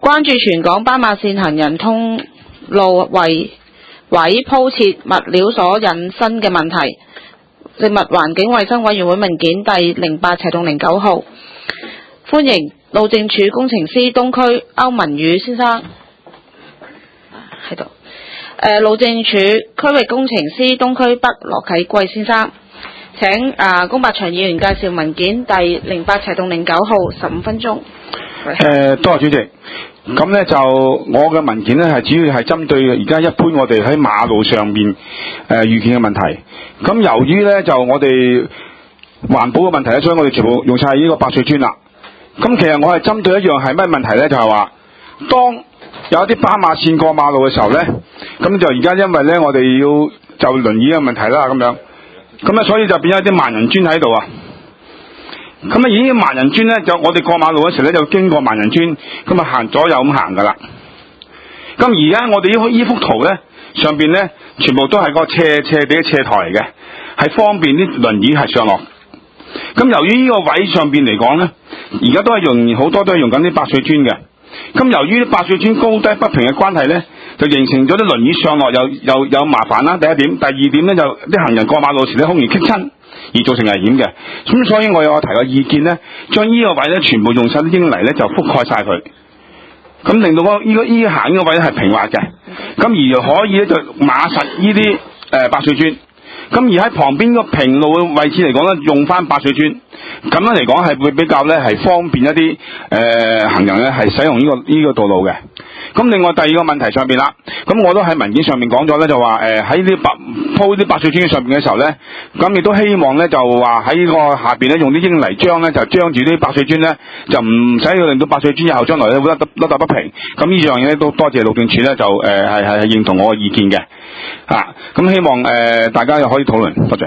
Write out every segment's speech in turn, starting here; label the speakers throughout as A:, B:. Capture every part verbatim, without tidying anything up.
A: 關注全港斑馬線行人通路圍位鋪設物料所引申嘅問題。食物環境衛生委員會文件第零八斜洞零九號，歡迎路政署工程師東區歐文宇先生喺度。誒，路政署區域工程師東區北羅啟貴先生，請啊龔柏祥議員介紹文件第零八斜洞零九號，十五分鐘。
B: 誒，多謝主席。咁咧就我嘅文件咧係主要係針對而家一般我哋喺馬路上面誒遇見嘅問題。咁由於咧就我哋環保嘅問題咧，所以我哋全部用晒呢個白水磚啦。咁其實我係針對一樣係咩問題咧？就係話當有一啲斑馬線過馬路嘅時候咧，咁就而家因為咧我哋要就輪椅嘅問題啦咁樣，咁咧所以就變咗一啲盲人磚喺度啊。咁啊，已經盲人磚咧，就我哋過馬路嗰時咧，就經過盲人磚，咁啊行左右咁行噶啦。咁而家我哋呢幅呢幅圖咧，上邊咧全部都係個斜斜地嘅斜台嚟嘅，係方便啲輪椅係上落。咁由於呢個位上邊嚟講咧，而家都係用好多都係用緊啲白水磚嘅。咁由於白水磚高低不平嘅關係咧，就形成咗啲輪椅上落又又有麻煩啦。第一點，第二點咧就啲行人過馬路時咧好容易棘親，而造成危險嘅。咁所以我有提個意見咧，將呢個位咧全部用晒啲英泥咧就覆蓋晒佢，咁令到嗰呢個呢行呢個位咧係平滑嘅，咁而可以咧就碼實呢啲誒白水磚。咁而喺旁邊個平路嘅位置嚟講咧，用翻白水磚，咁樣嚟講係會比較咧係方便一啲誒、呃、行人咧係使用呢、這個呢、這個道路嘅。咁另外第二個問題上邊啦，咁我都喺文件上面講咗咧，就話誒喺啲白鋪啲白水磚上邊嘅時候咧，咁亦都希望咧就話喺呢個下邊咧用啲英泥漿咧就將住啲白水磚咧，就唔使要令到白水磚以後將來咧會甩甩得不平。咁呢樣嘢都多謝路政署咧就誒係係認同我嘅意見嘅嚇。咁、啊、希望誒、呃、大家又可以討論，多謝。誒、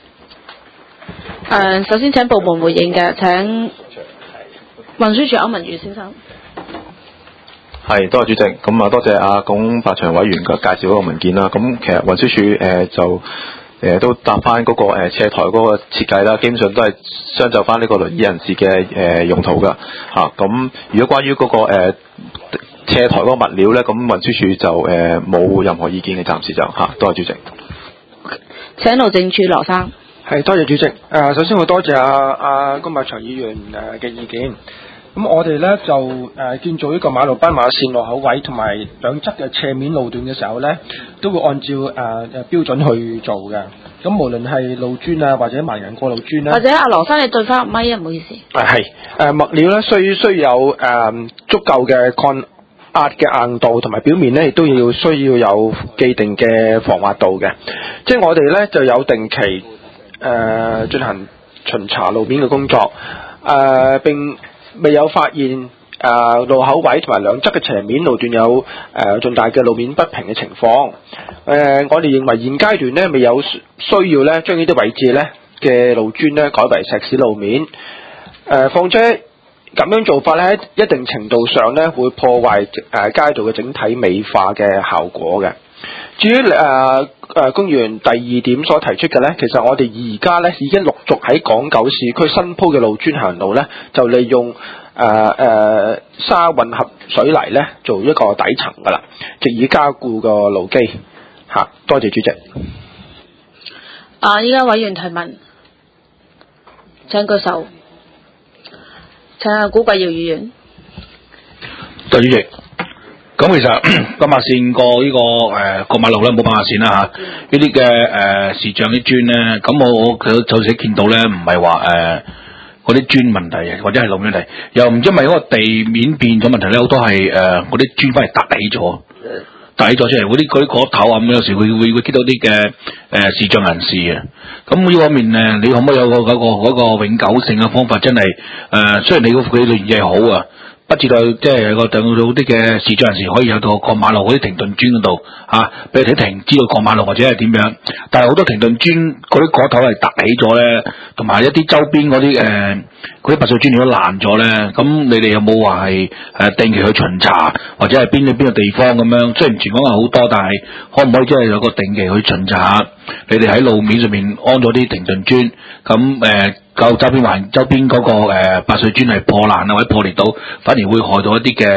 A: 呃，首先請部門回應嘅，請運輸署歐文宇先生。
C: 係，多謝主席。咁啊，多謝阿龔柏祥委員嘅介紹嗰個文件啦。咁其實運輸署誒、呃、就誒、呃、都答翻嗰個誒斜台嗰個設計啦，基本上都係相就翻呢個輪椅人士嘅誒、呃、用途噶嚇。咁、啊、如果關於嗰、那個誒、呃、斜台嗰個物料咧，咁運輸署就誒冇、呃、任何意見嘅，暫時就嚇、啊。多謝主席。
A: 請路政署羅生。
D: 係，多謝主席。誒、呃，首先我多謝阿阿龔柏祥議員誒嘅意見。咁我哋咧就誒、呃、建造呢個馬路斑馬線路口位同埋兩側嘅斜面路段嘅時候咧，都會按照誒誒、呃、標準去做嘅。咁無論係路磚啊，或者盲人過路磚啦，
A: 或者阿羅生你對翻入咪啊，唔好意思。
D: 誒係誒物料咧，需需有誒、呃、足夠嘅抗壓嘅硬度，同埋表面咧亦都要需要有既定嘅防滑度嘅。即係我哋咧就有定期誒、呃、進行巡查路面嘅工作，誒、呃、並未有發現誒、呃、路口位同埋兩側嘅斜面路段有誒、呃、重大嘅路面不平嘅情況。誒、呃，我哋認為現階段咧未有需要咧將呢啲位置咧嘅路磚咧改為石屎路面。誒、呃，況且咁樣做法咧，一定程度上咧會破壞誒、呃、街道嘅整體美化嘅效果嘅。至於誒誒公園第二點所提出嘅咧，其實我哋而家咧已經陸續喺港九市區新鋪嘅路磚行路咧，就利用誒誒、呃呃、沙混合水泥咧做一個底層噶啦，藉以加固個路基嚇。多謝主席。
A: 啊！依家委員提問，請舉手。請阿古貴堯議員。
E: 多謝主席。咁其實斑馬線過呢、這個誒、呃、過馬路咧冇斑馬線啦嚇，呢啲嘅誒視像啲磚咧，咁我我佢就寫見到咧，唔係話誒嗰啲磚問題，或者係路面問題，又唔知咪嗰個地面變咗問題咧，好多係誒嗰啲磚翻嚟凸起咗，凸起咗出嚟，嗰啲嗰啲角頭啊咁，有時會會會見到啲嘅誒視像人士嘅。咁呢方面誒，你可唔可以有個嗰、那個嗰、那個永久性嘅方法？真係誒、呃，雖然你嗰佢類嘢好啊。不知道即係有個等到啲嘅視障人士可以有到過馬路嗰啲停頓磚嗰度嚇，俾佢哋停知道過馬路或者係點樣。但係好多停頓磚嗰啲果頭係凸起咗咧，同埋一啲周邊嗰啲誒嗰啲白水磚如果爛咗咧，咁你哋有冇話係誒定期去巡查，或者係邊啲邊個地方咁樣？雖然全港係好多，但係可唔可以即係有個定期去巡查？你哋喺路面上面安咗啲停頓磚，咁誒夠周邊環周邊嗰、那個、呃、白水磚係破爛啊或者破裂到，反而會害到一啲嘅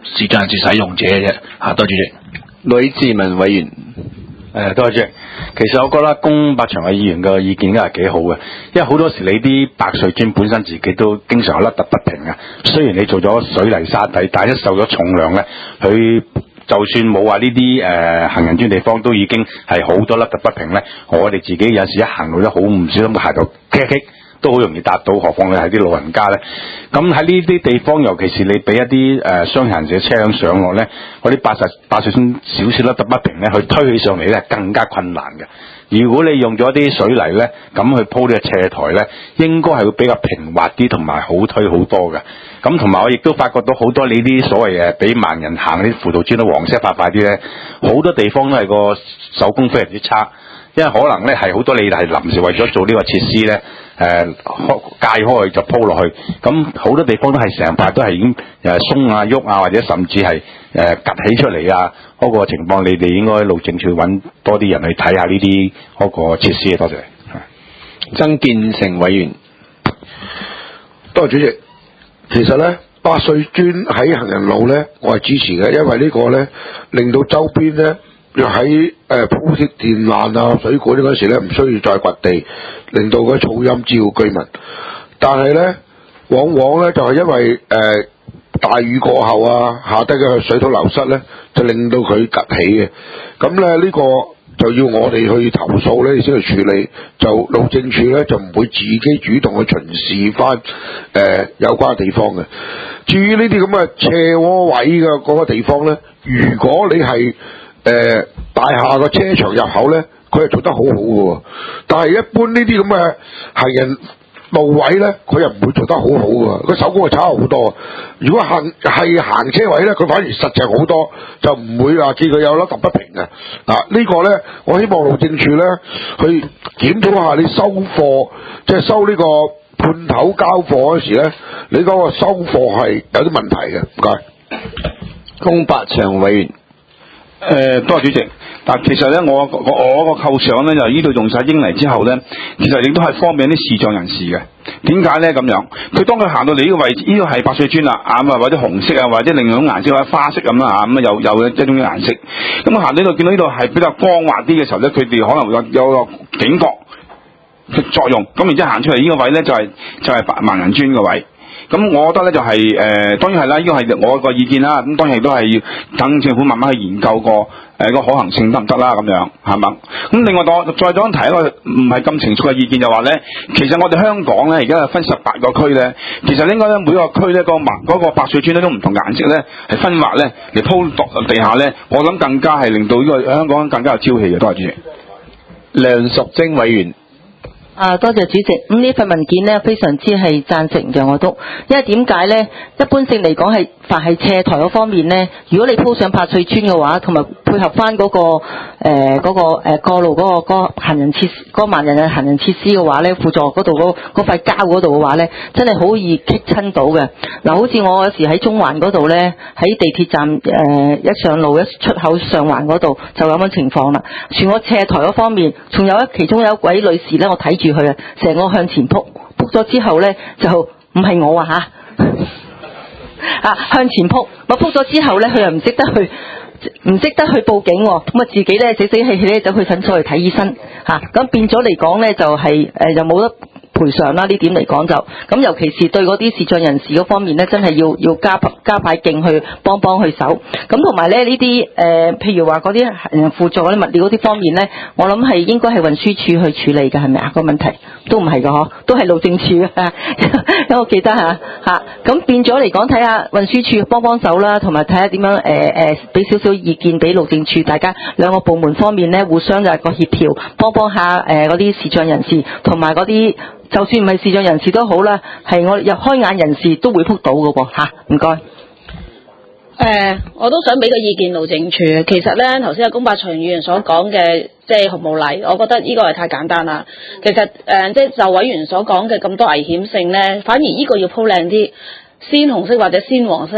E: 視障人士使用者嘅啫。嚇，多謝主席。
C: 呂志文委員。
F: 誒，多謝主席。其實我覺得龔柏祥偉議員嘅意見應該係幾好嘅，因為好多時你啲白水磚本身自己都經常有凹凸不平嘅。雖然你做咗水泥沙底，但係一受咗重量咧，佢就算冇話呢啲誒行人磚地方，都已經係好多凹凸不平咧。我哋自己有時一行路都好唔小心行到棘棘，都好容易搭到，何況你係啲老人家咧。咁喺呢啲地方，尤其是你俾一啲誒雙行者車輛上落咧，嗰啲八十八水磚少少凹凸不平咧，去推起上嚟咧更加困難嘅。如果你用咗啲水泥咧，咁去鋪呢個斜台咧，應該係會比較平滑啲，同埋好推好多嘅。咁同埋我亦都發覺到好多你啲所謂誒俾盲人行啲輔導磚都黃色塊塊啲咧，好多地方都係個手工非常之差。因為可能咧係好多你係臨時為咗做呢個設施咧，誒界開就鋪落去，咁好多地方都係成塊都係已經誒鬆啊喐啊，或者甚至係誒趌起出嚟啊，嗰、那個情況你哋應該路政署揾多啲人去睇下呢啲嗰個設施。多謝。
C: 曾建成委員。
D: 多謝主席。其實咧，八歲磚喺行人路咧，我係支持嘅，因為呢個咧令到周邊咧。喺誒鋪設電纜啊、水管嗰時咧，唔需要再掘地，令到嗰噪音滋擾居民。但係咧，往往咧就係、是、因為誒、呃、大雨過後啊，下低嘅水土流失咧，就令到佢趌起嘅。咁咧呢、這個就要我哋去投訴咧，先去處理。就路政署咧就唔會自己主動去巡視翻誒、呃、有關地方嘅。至於呢啲咁嘅斜坡位嘅嗰個地方咧，如果你係誒、呃，大廈個車場入口咧，佢係做得好好嘅，但係一般呢啲咁嘅行人路位咧，佢又唔會做得好好嘅，個手工係差好多。如果行係行車位咧，佢反而實淨好多，就唔會話見佢有凹凸不平嘅。嗱、啊，這個、呢個咧，我希望路政署咧去檢討下你收貨，即係收呢個判頭交貨嗰時咧，你嗰個收貨係有啲問題嘅。唔該。
C: 龔柏祥委員。
B: 誒、呃，多謝主席。但其實咧，我我我個構想咧，就呢度用晒英泥之後咧，其實亦都係方便啲視障人士嘅。點解咧咁樣？佢當佢行到嚟呢個位置，呢個係白水磚啦，啊或者紅色啊，或者另外一種顏色或者花色咁啦，啊咁啊有有一種顏色。咁行到呢度見到呢度係比較光滑啲嘅時候咧，佢哋可能有有個警覺嘅作用。咁然之後行出嚟呢個位咧，就係、是、就係、是、盲人磚嘅位。咁我覺得咧就係、是、誒、呃，當然係啦，呢個係我個意見啦。咁當然亦都係要等政府慢慢去研究過誒個可行性得唔得啦，咁樣係嘛？咁另外我再講提一個唔係咁成熟嘅意見，就話咧，其實我哋香港咧而家係分十八個區咧，其實應該咧每個區咧、嗰個白嗰個白水磚咧都唔同顏色咧係分劃咧嚟鋪地下咧，我諗更加係令到呢個香港更加有朝氣嘅。多謝主席。
C: 梁淑貞委員。
G: 啊，多謝主席。咁呢份文件呢，非常之係贊成嘅，我都，因為點解呢？一般性嚟講係凡係斜台嗰方面呢，如果你鋪上白水磚嘅話，同埋配合翻嗰、嗰個誒嗰、呃嗰個誒、呃、過路嗰、嗰個嗰個行人設嗰、嗰個盲人嘅行人設施嘅話呢，輔助嗰度嗰嗰塊膠嗰度嘅話呢，真係好易棘親到嘅。嗱，好似我有時喺中環嗰度呢，喺地鐵站誒、呃、一上路一出口上環嗰度就有咁嘅情況啦。全個斜台嗰方面，仲有一其中有一位女士呢，我睇住佢啊，成個向前撲撲咗之後呢，就唔係我啊嚇。啊，向前撲，咪撲咗之後咧，佢又唔識得去，唔識得去報警喎，咁啊自己咧死死氣氣咧走去診所去睇醫生，嚇、啊，咁變咗嚟講咧就係、是、誒、呃、又冇得賠償啦，呢點嚟講就，咁尤其是對嗰啲視障人士嗰方面咧，真係要要加加把勁去幫幫佢手，咁同埋咧呢啲誒、呃，譬如話嗰啲誒輔助嗰啲物料嗰啲方面咧，我諗係應該係運輸署去處理嘅，係咪啊？個問題都唔係㗎嗬，都係路政署啊，因為我記得嚇嚇，咁、啊、變咗嚟講，睇下運輸署幫幫手啦，同埋睇下點樣誒誒俾少少意見俾路政署，大家兩個部門方面咧互相就係個協調，幫幫下誒嗰啲視障人士同埋嗰啲。就算唔係視障人士都好啦，係我入開眼人士都會撲到嘅喎嚇，唔該。誒、
A: 呃，我都想俾個意見路政署。其實咧，頭先阿龔柏祥議員所講嘅，即係紅毛泥，我覺得呢個係太簡單啦。其實誒、呃，即係就委員所講嘅咁多危險性咧，反而呢個要鋪靚啲，鮮紅色或者鮮黃色，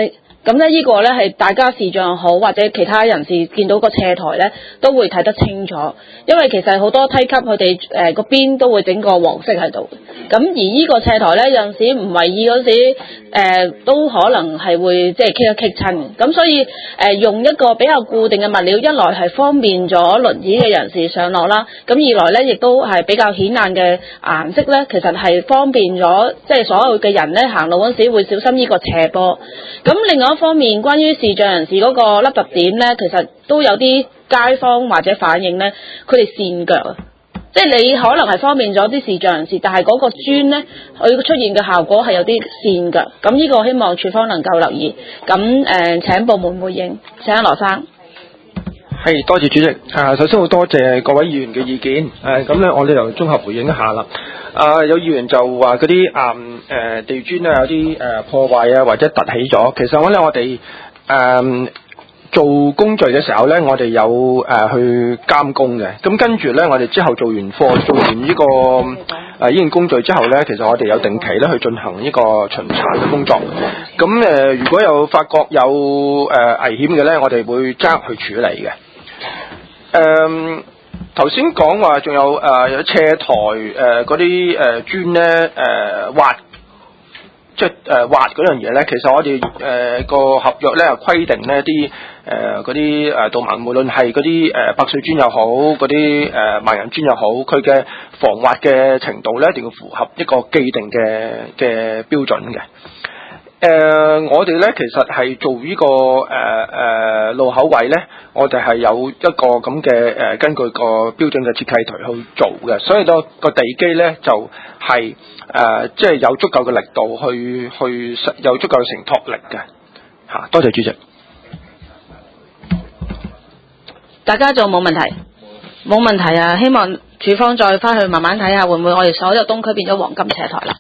A: 咁咧呢個咧係大家視像好或者其他人士見到個斜台咧都會睇得清楚，因為其實好多梯級佢哋誒個邊都會整個黃色喺度。咁而呢個斜台咧有陣時唔為意嗰時誒、呃、都可能係會即係棘一棘親嘅。咁所以誒、呃、用一個比較固定嘅物料，一來係方便咗輪椅嘅人士上落啦，咁二來咧亦都係比較顯眼嘅顏色咧，其實係方便咗即係所有嘅人咧行路嗰時會小心呢個斜坡。咁另外一方面，關於視障人士嗰個凹凸點咧，其實都有啲街坊或者反映咧，佢哋跣腳啊，即係你可能係方便咗啲視障人士，但係嗰個磚咧，佢出現嘅效果係有啲跣腳。咁呢個希望處方能夠留意。咁誒、呃，請部門回應，請羅生。
D: 係，多謝主席。啊，首先好多謝各位議員嘅意見。誒，咁咧我哋就綜合回應一下啦。啊，有議員就話嗰啲誒誒地磚啊有啲誒、呃、破壞啊或者凸起咗。其實我咧我哋誒、呃、做工序嘅時候咧，我哋有誒、呃、去監工嘅。咁跟住咧，我哋之後做完課做完呢、這個誒醫院工序之後咧，其實我哋有定期咧去進行呢個巡查嘅工作。咁誒、呃，如果有發覺有誒、呃、危險嘅咧，我哋會即刻去處理嘅。誒頭先講話仲有誒、呃、有斜台誒嗰啲誒磚咧誒挖，即係誒挖嗰樣嘢咧，其實我哋誒個合約咧規定呢啲誒嗰啲誒導盲，無論係嗰啲誒白水磚又好，嗰啲誒盲人磚又好，佢嘅防滑嘅程度咧一定要符合一個既定嘅嘅標準嘅。誒、呃，我哋咧其實係做呢、這個誒誒、呃、路口位咧，我哋係有一個咁嘅誒，根據個標準嘅設計圖去做嘅，所以個個地基咧就係誒即係有足夠嘅力度去去有足夠嘅承托力嘅嚇、啊。多謝主席。
A: 大家仲有冇問題？冇問題啊！希望處方再翻去慢慢睇下，會唔會我哋所有東區變咗黃金斜台啦？